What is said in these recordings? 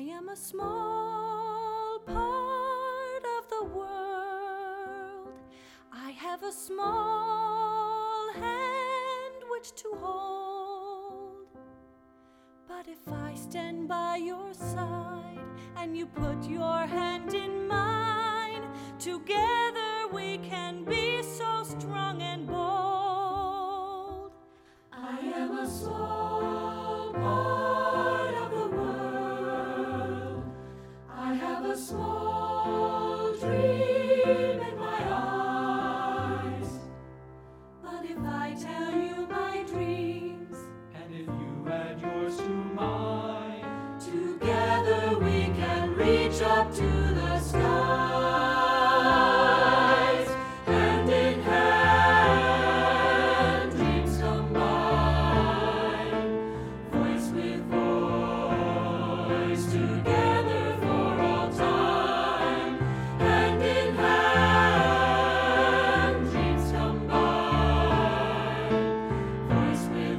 am a small part of the world. I have a small hand which to hold. But if I stand by your side and you put your hand in mine, together we can be so strong and bold. I am a small part of the world. I have a small dream in my eyes. But if I tell you my dreams, and if you add yours to mine, together we can reach up to the skies. Hand in hand, dreams combine, voice with voice, together for all time. Hand in hand, dreams combine, voice with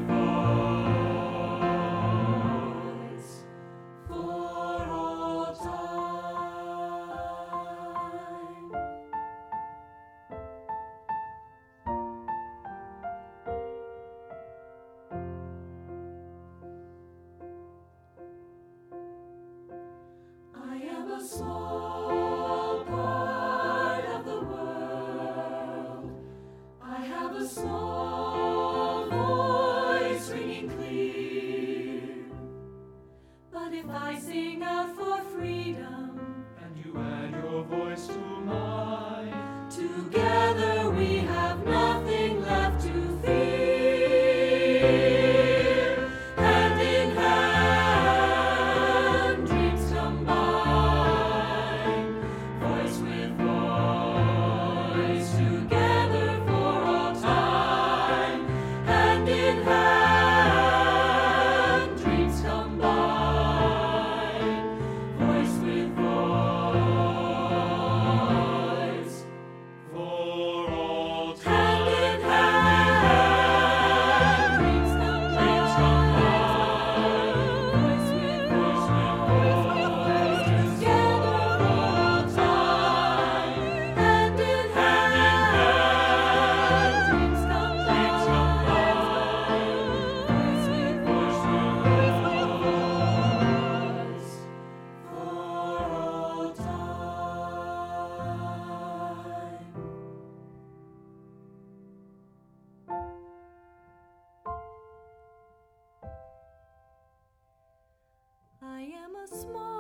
voice, for all time. I am a small part of the world. I have a small voice ringing clear. But if I sing out for freedom, and you add your voice to mine, together we have nothing left to fear. Hand in hand, dreams combine, voice with voice, together for all time. Hand in hand, dreams combine, voice with voice, for all time. hand in hand, dreams combine, voice with voice, together for all time. Hand in hand, dreams combine, voice with voice, for all time. I am a small